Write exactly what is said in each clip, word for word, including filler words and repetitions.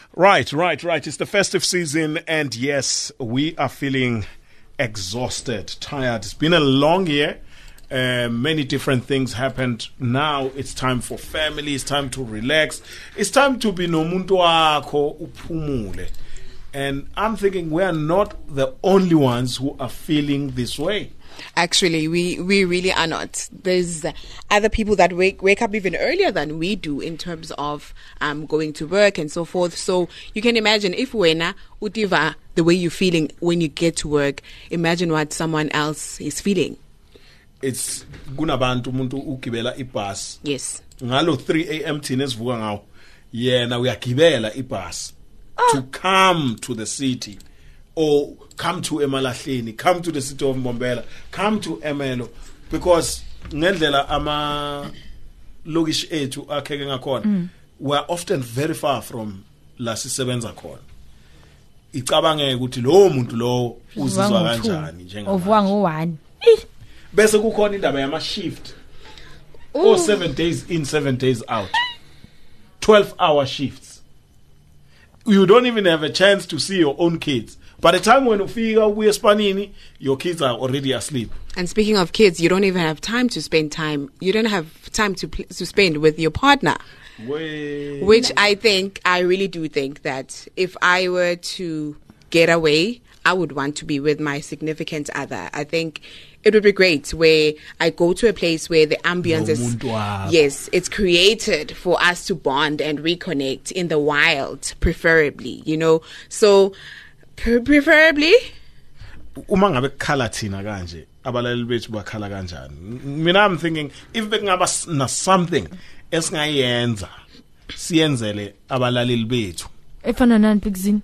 Right, right, right. It's the festive season, and yes, we are feeling exhausted, tired. It's been a long year. Uh, many different things happened. Now it's time for family. It's time to relax. It's time to be nomuntu wakho uphumule. And I'm thinking we are not the only ones who are feeling this way. Actually, we, we really are not. There's other people that wake wake up even earlier than we do in terms of um, going to work and so forth. So you can imagine if wena utiva the way you're feeling when you get to work, imagine what someone else is feeling. It's kunabantu umuntu ukigibela ibus. Yes. Ngalo three a.m. thina sivuka ngawo. Yena uyagibela ibus to come to the city. Or come to Emalahleni, come to the city of Mbombela, come to Emelo, because ngendlela ama logish ethu akheke ngakhona we are often very far from la sisebenza khona. Icabangeke ukuthi lo muntu lo uzizwa kanjani njengoba uvuka ngo one bese kukhona indaba yama shift or seven days in, seven days out, twelve hour shifts. You don't even have a chance to see your own kids. By the time when you figure we are spanini, your kids are already asleep. And speaking of kids, you don't even have time to spend time. You don't have time to pl- to spend with your partner. Wait. Which I think, I really do think that if I were to get away, I would want to be with my significant other. I think it would be great where I go to a place where the ambience is, yes, it's created for us to bond and reconnect in the wild, preferably, you know. So, preferably uma ngabe khala thina kanje abalali bethu bakhala kanjani. Mina I'm thinking if bekungaba na something esingayenza siyenzele abalaleli bethu efana nani Bigzini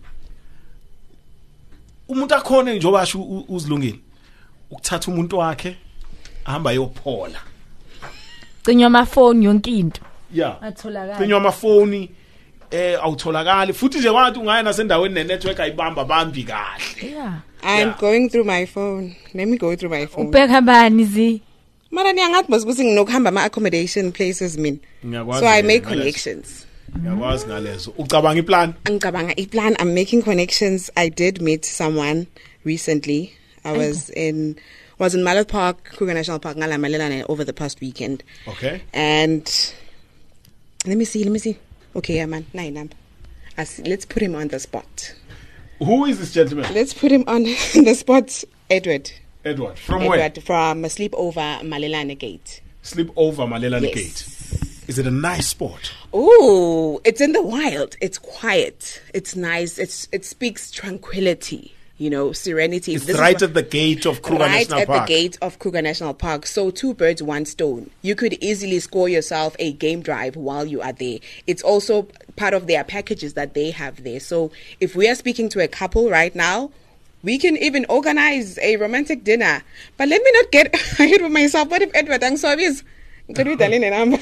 umuntu akhona njengoba asho uzilungile ukuthatha umuntu wakhe ahamba yophola cinywa amafoni yonke into yeah atholakala cinywa amafoni eh awutholakali futhi nje kwathi ungaya nasendaweni ne network ayibamba bambi kahle. Yeah, I'm Yeah. going through my phone. Let me go through my phone. ubheka bani zi Mara niyangathi basukuthi nginokuhamba ama accommodation places mina. Ngiyakwazi So I ngalezo. make connections. Ngiyakwazi ngalezo ucabanga iplan Ngicabanga iplan, I'm making connections. I did meet someone recently. I was in was in Mallet Park, Kruger National Park, ngalamalelana over the past weekend. okay And let me see, let me see. Okay, yeah, man, nine number. As let's put him on the spot. who is this gentleman? Let's put him on the spot. Edward. Edward from Edward where? from Sleepover Malelane Gate. Sleep over Malelane Yes. Gate. Is it a nice spot? Oh, it's in the wild. It's quiet. It's nice. It's it speaks tranquility. You know, serenity. It's This is right what- at the gate of Kruger right National at Park. the gate of Kruger National Park. So two birds, one stone. You could easily score yourself a game drive while you are there. It's also part of their packages that they have there. So if we are speaking to a couple right now, we can even organize a romantic dinner. But let me not get ahead of myself. What if Edward Angsobis? Could we tell in a number?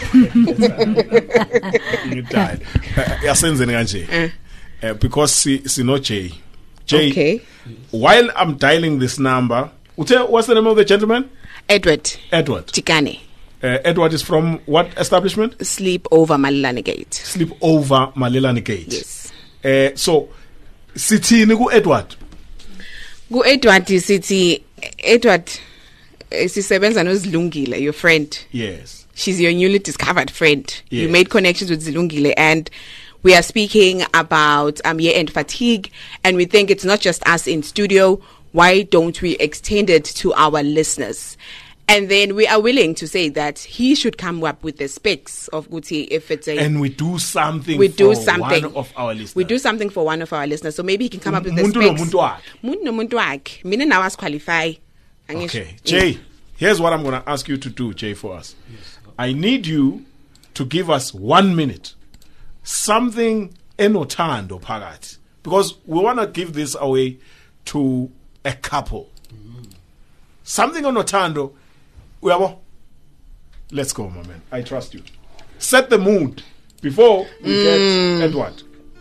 Ngidala. Yasenzeni kanje. Uh, because si sino Jay. Jay. Okay. While I'm dialing this number, uthe- what's the name of the gentleman? Edward Edward. Tikane. Uh, Edward is from what establishment? Sleep over Malelane Gate. Sleep over Malelane Gate. Yes. Uh, so sithini ku Edward? Go Edward sithi Edward eh, sisebenza noZilungile, your friend. Yes. She's your newly discovered friend. You Yes. made connections with Zilungile, and we are speaking about um, year-end fatigue, and we think it's not just us in studio. Why don't we extend it to our listeners? And then we are willing to say that he should come up with the specs of Guti if it's a... And we do something we for do something. one of our listeners. We do something for one of our listeners. So maybe he can come up with the Muntu specs. nomuntu wakhe. Muntu nomuntu wakhe. Mina nawe asiqualify. Okay. Jay, here's what I'm going to ask you to do, Jay, for us. Yes. I need you to give us one minute. Something enothando phakathi. Because we want to give this away to a couple. Mm. Something enothando. Uyabo? Let's go, my man. I trust you. Set the mood before we mm. get Edward.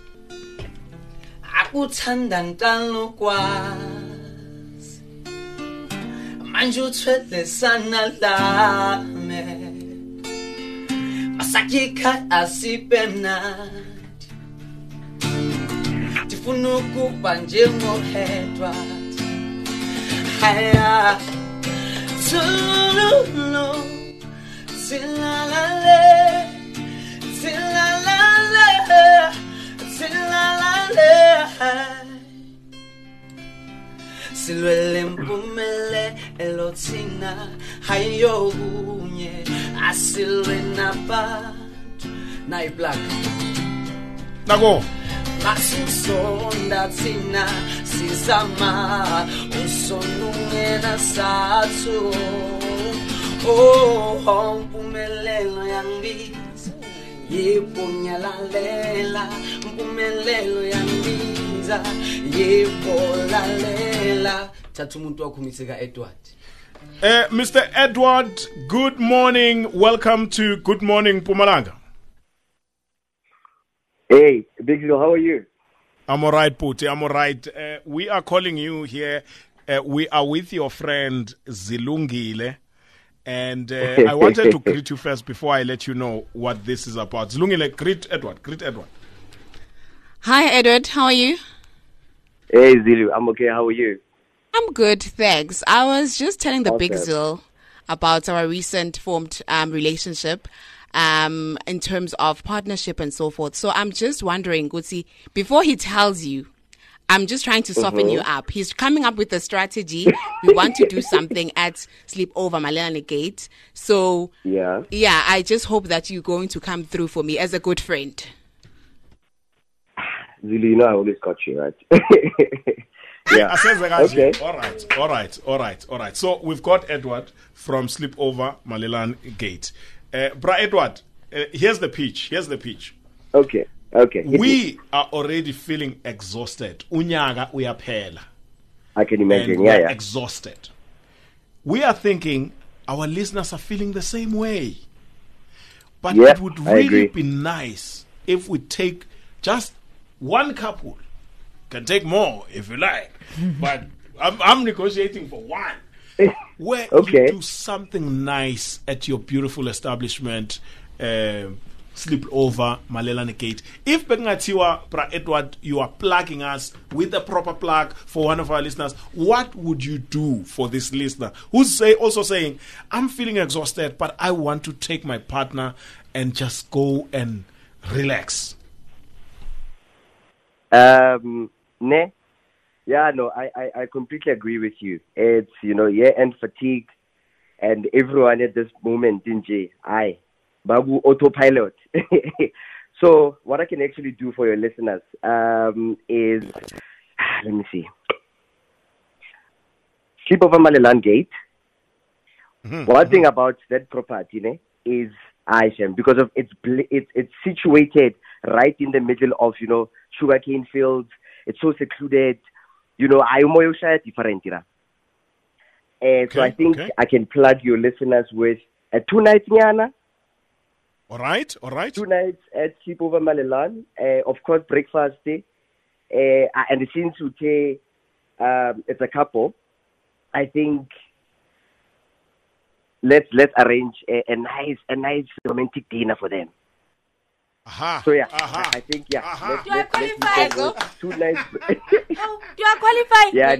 Akuthanda ntalo kwazi manje uthwele sana lami masakika asipemnati sifuna ukuba njengo-Edward. Haya tululu tilalale tilalale tilalale silwele mpumele elotina hayo unye asilwe nabantu nayi black Nako. Masusonda tina sizama usonungena sathu. Oh, mpumelelo yangibiza yebo nyalalela mpumelelo yangibiza yebo lalela thatha umuntu wakhumiseka Edward. Uh, Mister Edward, good morning. Welcome to Good Morning Mpumalanga. Hey, Big Joe, how are you? I'm all right, Puti. I'm all right. Uh, we are calling you here. Uh, we are with your friend Zilungile. And uh, I wanted to greet you first before I let you know what this is about. Zilungile, greet Edward. Greet Edward. Hi, Edward. How are you? Hey, Zilu, I'm okay. How are you? I'm good, thanks. I was just telling the Awesome. Big Zil about our recent formed um, relationship um, in terms of partnership and so forth. So I'm just wondering, Gutsi, before he tells you, I'm just trying to soften you up. He's coming up with a strategy. We want to do something at Sleepover Malelane Gate. So, Yeah. yeah, I just hope that you're going to come through for me as a good friend. Zilu, you know I always got you, right? Yeah. Okay. Okay. All right. All right. All right. All right. So we've got Edward from Sleepover Malelane Gate. Uh, Bra Edward, uh, here's the pitch. Here's the pitch. Okay. Okay. Hit me. We are already feeling exhausted. Unyaga uyaphela. I can imagine. And Yeah, we're yeah. exhausted. We are thinking our listeners are feeling the same way. But Yeah, it would I really agree. be nice if we take just one couple. Can take more if you like. But I'm, I'm negotiating for one. Where Okay. you do something nice at your beautiful establishment, uh, sleep over Malelane Gate. If Bengathiwa, Bra Edward, you are plugging us with a proper plug for one of our listeners, what would you do for this listener who's say, also saying, I'm feeling exhausted, but I want to take my partner and just go and relax? Um, ne? Yeah, no, I, I, I completely agree with you. It's, you know, year-end fatigue, and everyone at this moment in J, I, Babu autopilot. So what I can actually do for your listeners um, is, let me see, Sleepover Malelane Gate. Mm-hmm. One thing about that property ne, is Aishem, because of it's bl- it's it's situated right in the middle of, you know, sugarcane fields. It's so secluded. You know, I am different. Uh, Okay, so I think okay. I can plug your listeners with a two nights nyana, All right, all right. two nights at Sleepover Malelane. Uh, of course, breakfast. Uh, and since we um, it's a couple, I think let's let's arrange a, a nice a nice romantic dinner for them. Aha. So yeah, Aha. I, I think yeah. Aha. Let's, Do I let's, let's qualify, go with two nights. Oh, you are qualified. Yeah.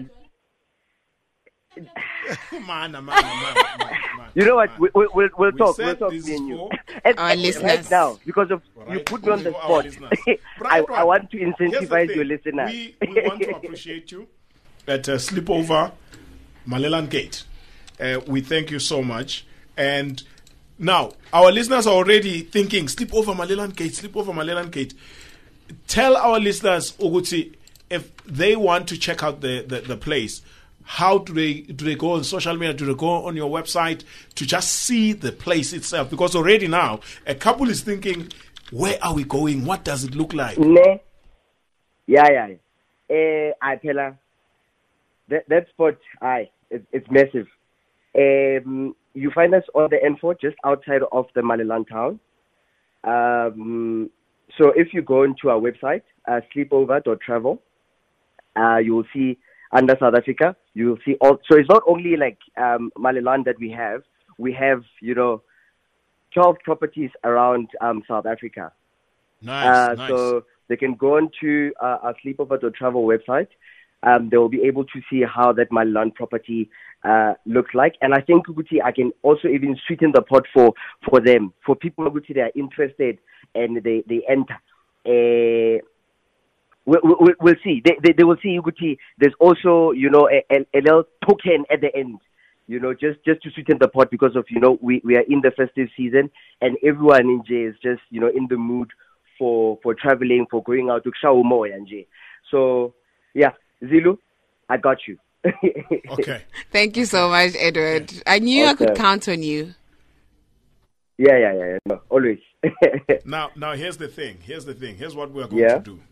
Man, man, man, man, man, You know what? man. We, we, we'll we'll We talk. said We'll talk this me is and you. for And, our and listeners. right now, because of All you right. put me on the For our spot, listeners. I, Bright I one. want to Here's the incentivize thing. your listeners. We, we want to appreciate you at uh, Sleepover Malelane Gate. Uh, we thank you so much. And now, our listeners are already thinking, Sleepover Malelane Gate, Sleepover Malelane Gate. Tell our listeners, Uguti, if they want to check out the, the, the place, how do they do they go on social media? Do they go on your website to just see the place itself? Because already now, a couple is thinking, where are we going? What does it look like? Ne? Yeah, yeah. yeah. Uh, I tell her, that, that spot, aye, it, it's massive. Um, you find us on the N four, just outside of the Malelane town. Um, so if you go into our website, uh, sleepover dot travel, uh, you will see under South Africa, you will see all. So it's not only like um, Malelane that we have. We have, you know, twelve properties around um, South Africa. Nice, Uh, nice. So they can go on to uh, our sleepover dot travel website. Um, they will be able to see how that Malilan property uh, looks like. And I think, Uguti, I can also even sweeten the pot for, for them. For people, Uguti, they are interested and they, they enter. Uh, we, we, we'll see. They, they, they will see, Uguti. There's also, you know, a, a, a little token at the end, you know, just, just to sweeten the pot because of, you know, we, we are in the festive season and everyone in J is just, you know, in the mood for, for traveling, for going out to Kshaomo and J. So, yeah. Zilu, I got you. Okay. Thank you so much, Edward. I knew Okay. I could count on you. Yeah, yeah, yeah, yeah. No, always. Now, now here's the thing. Here's the thing. Here's what we are going Yeah. to do.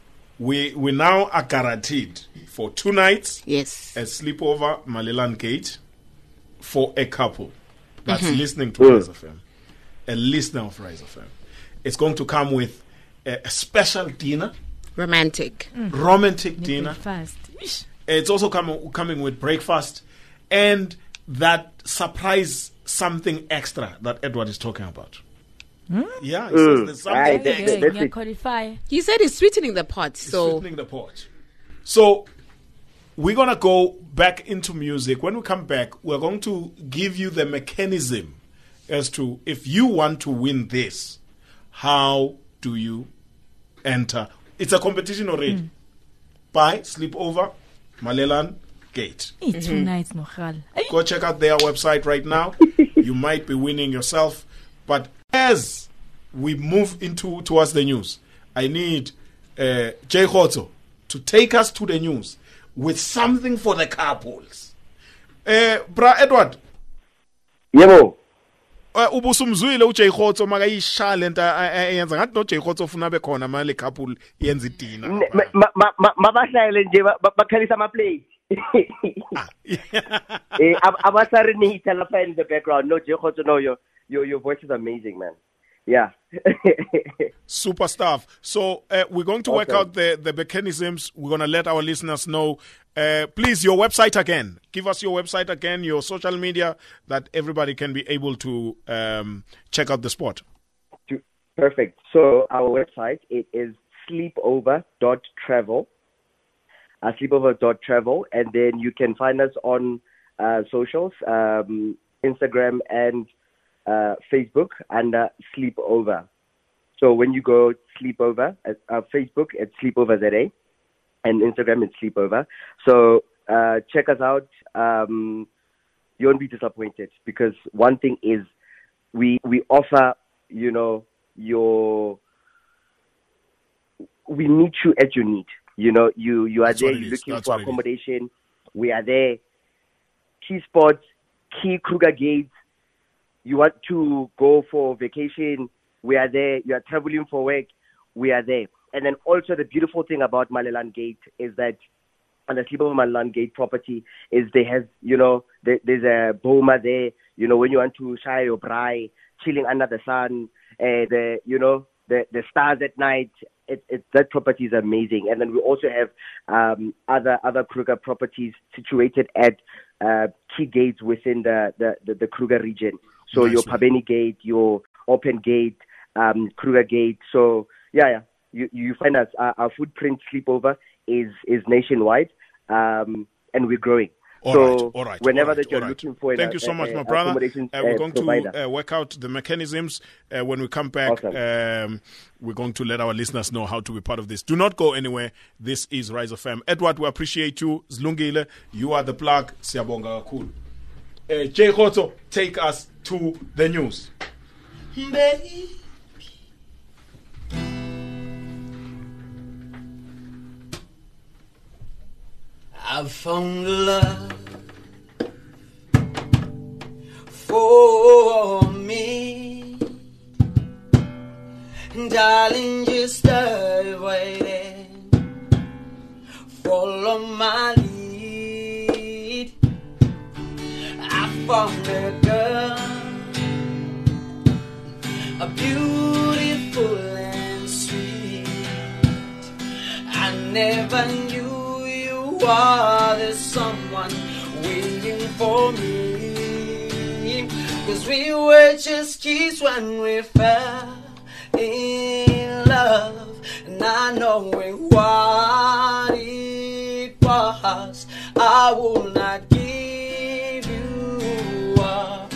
We we now are guaranteed for two nights Yes. a sleepover Malilan Gate for a couple that's Mm-hmm. listening to Mm. Rise F M, a listener of Rise F M. It's going to come with a, a special dinner, Romantic. romantic dinner. Fast. It's also coming coming with breakfast and that surprise something extra that Edward is talking about. Yeah, he says there's something Aye, extra. that- Okay, that's yeah, it. qualify. He said he's sweetening the pot, It's so sweetening the pot. So we're gonna go back into music. When we come back, we're going to give you the mechanism as to if you want to win this, how do you enter? It's a competition already. Buy sleepover Malilan Gate. It's two nights, no hal. Go check out their website right now. You might be winning yourself. But as we move into towards the news, I need uh, Jay Khotso to take us to the news with something for the couples. Uh, Bra Edward, Yebo. uh, ubusumzwile uJay Khotso makayisha lento ayenza ngathi no Jay Khotso ufuna bekhona manje le couple yenza idina. Ne- ma- ma- ma- ma- mabahlale nje ba- ba- bakhalisa ama-plate. Eh, ab- abasarenita lapha in the background. No, Jay Khotso, no, your, your, your voice is amazing, man. Yeah. Super stuff. So uh, we're going to work Okay. out the, the mechanisms. We're going to let our listeners know. Uh, please, your website again. Give us your website again, your social media, that everybody can be able to um, check out the spot. To- Perfect. So our website, it is sleepover dot travel. Uh, sleepover dot travel. And then you can find us on uh, socials, um, Instagram and uh, Facebook under Sleepover. So when you go Sleepover, at uh, Facebook, it's Sleepover Z A, and Instagram, it's Sleepover. So uh, check us out. Um, you won't be disappointed because one thing is we we offer, you know, your we meet you at your need. You know, you you are That's there, what it you're is. looking That's for what it is. accommodation. We are there. Key spots, key Kruger gates. You want to go for vacation, we are there. You are traveling for work, we are there. And then also the beautiful thing about Malilan Gate is that on the Sleepover Malilan Gate property is they have, you know, there, there's a boma there, you know, when you want to shy your braai, chilling under the sun, uh, the, you know, the, the stars at night. It, it, that property is amazing. And then we also have um, other other Kruger properties situated at uh, key gates within the, the, the, the Kruger region. So Nice your one. Pabeni Gate, your Open Gate, um, Kruger Gate. So yeah, yeah, you you find us. Our, our footprint sleepover is is nationwide, um, and we're growing. All so right, all right. whenever all right, that you're all right. looking for, an, Thank you so uh, much, uh, my brother. accommodation, Uh, we're uh, going provider. to uh, work out the mechanisms uh, when we come back. Awesome. Um, we're going to let our listeners know how to be part of this. Do not go anywhere. This is Rise of Fam. Edward, we appreciate you. Zlungile, you are the plug. Siyabonga kakhulu. Uh, Jay Khotso, take us to the news. Baby, I've found love for me. Darling, just stay waiting. Follow my lead. I found a girl, a beautiful and sweet. I never knew you were the someone waiting for me. Cause we were just kids when we fell in love. And not knowing what it was. I will not give you a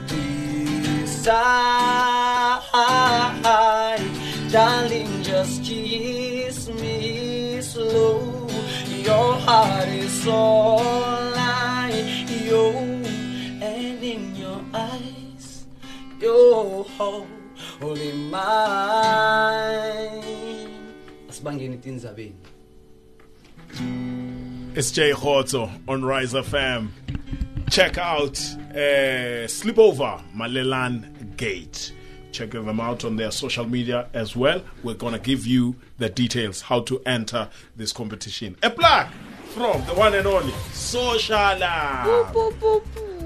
decide. Darling, just kiss me slow. Your heart is all I yo, and in your eyes, yo, only mine. Asibangeni tinzabeni. It's Jay Khotso on Rise F M. Check out uh, Sleepover Malelan Gate. Check them out on their social media as well. We're going to give you the details how to enter this competition. A plaque from the one and only Sociala. Boop, boop, boop.